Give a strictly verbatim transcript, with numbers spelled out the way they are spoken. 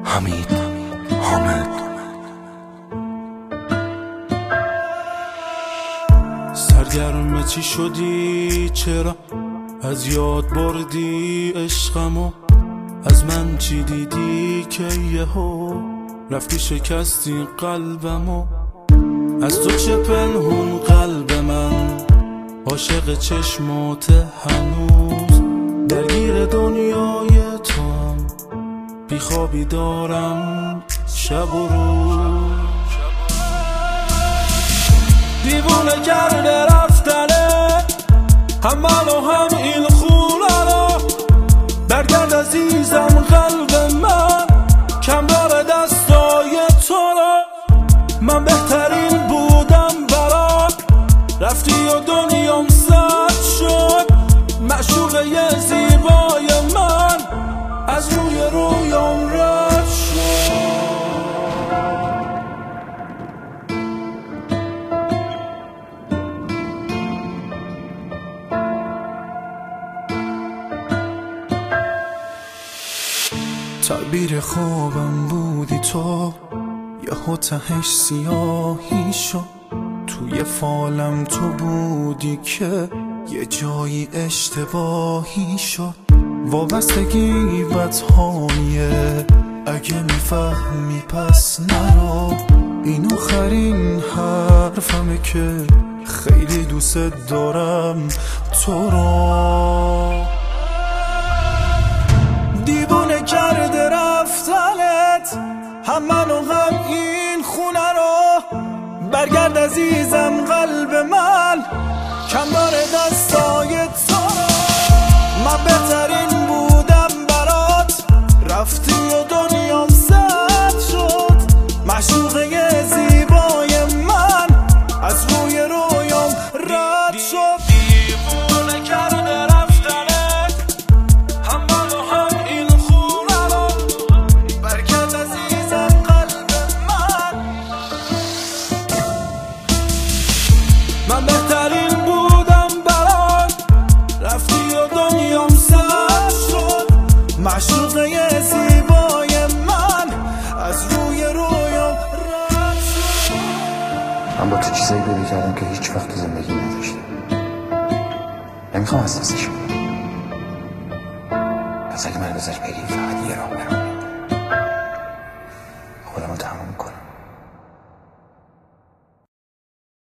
حمید حامد. سرگرم چی شدی؟ چرا از یاد بردی عشقمو؟ از من چی دیدی که یهو رفتی شکستی قلبمو؟ از تو چه پنهون قلب من عاشق چشمات هنوز؟ درگیر دنیای توام بیخوابی دارم شب و روز. دیوونه کرده رفتنه هم من و هم این خونه رو. برگرد عزیزم قلب من کم داره دستای تو رو. من بهترین بودم برات رفتی و دنیام سرد شد. معشوقه زیبای من از روی رویام رد شد. تعبیر خوابم بودی تو، یهو تهش سیاهی شد. توی فالم تو بودی که یه جایی اشتباهی شد. وابستگی بدهاییه اگه میفهمی پس نرو. این آخرین حرفمه که خیلی دوست دارم تو رو. دیوونه کرده رفتنت هم من و هم این خونه رو. برگرد عزیزم قلب من کم داره دستای تو رو. من بهترین بودم برات رفتی و دنیام سرد شد. معشوقه زیبای من از روی رویام رد شد. دیوونه کرده رفتنت هم من و هم این خونه رو. برگرد عزیزم قلب من. من بهترین بودم برات رفتی و دنیام سرد شد. معشوقه زیبای من از روی رویام رد شد. من با تو چیزایی پیدا کردم که هیچ وقت زندگی نداشتم. نمیخوام از دستش کنم. پس اگه من بذاری بری فقط یه راه برم.